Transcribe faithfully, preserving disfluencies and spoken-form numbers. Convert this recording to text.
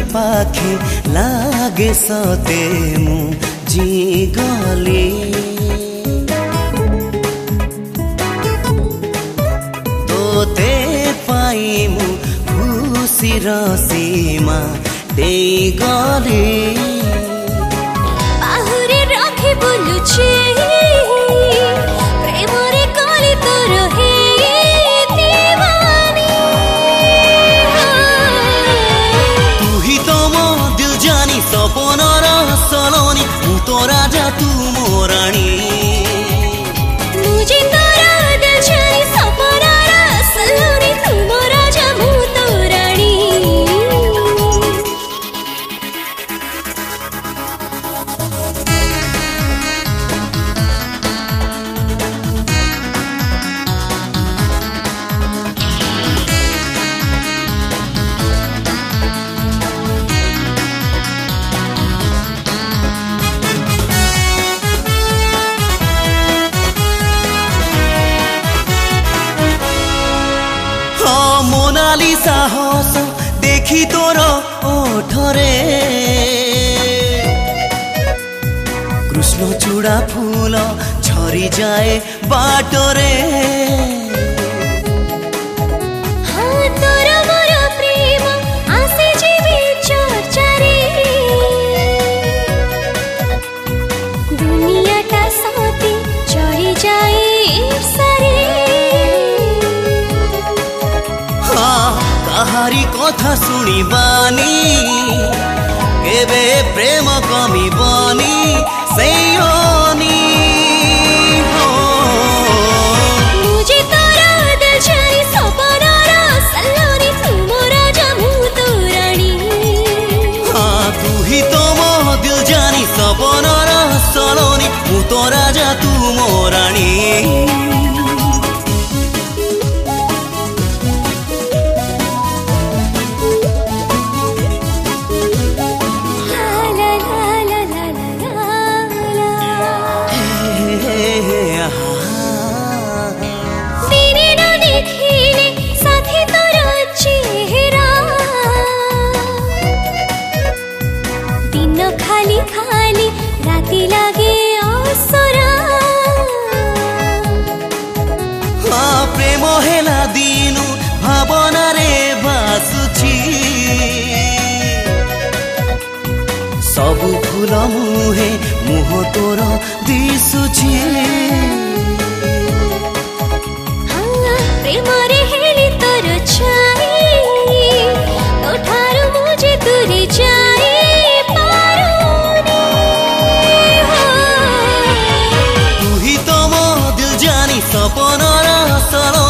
पाखे लागे सते मु जी गली तोते पाई मु खुशी सीमा दे गली बाहुरे रखी बुलुछे प्रेमरे कली तोर हे दीवानी तू ही तो मो दिल जानी सपनर सलोनी मु तो राजा तू मो रानी मुझे तोरा दिल जानी सपनर सलोनी तू मो राजा मु तो रानी मोनालिसा हस देखी तोर ओठरे कृष्ण चूड़ा फूल झरी जाए बाटरे हाँ तोर मोर प्रेम आसे जीवी चर्चारे दुनिया टा साथी चढ़ी जाए ईर्षारे कहारी कथा शुणिबानी केबे प्रेम कमी बनी सैयोनी मुझे तोरा दिल जानी सपनर सलोनी तू मो राजा मु तो रानी हाँ तू ही तो मो दिल जानी सपनर सलोनी मु तो राजा तू मो रानी खाली खाली राती लागे असरा हाँ प्रेम हेला दिनु भावना रे बासुची सबु फूल मुहे मुह तोर दिसुची हाँ प्रेम रे हेली तोर छाई तो ठारू मुझे दूरी जाए सपनर सलो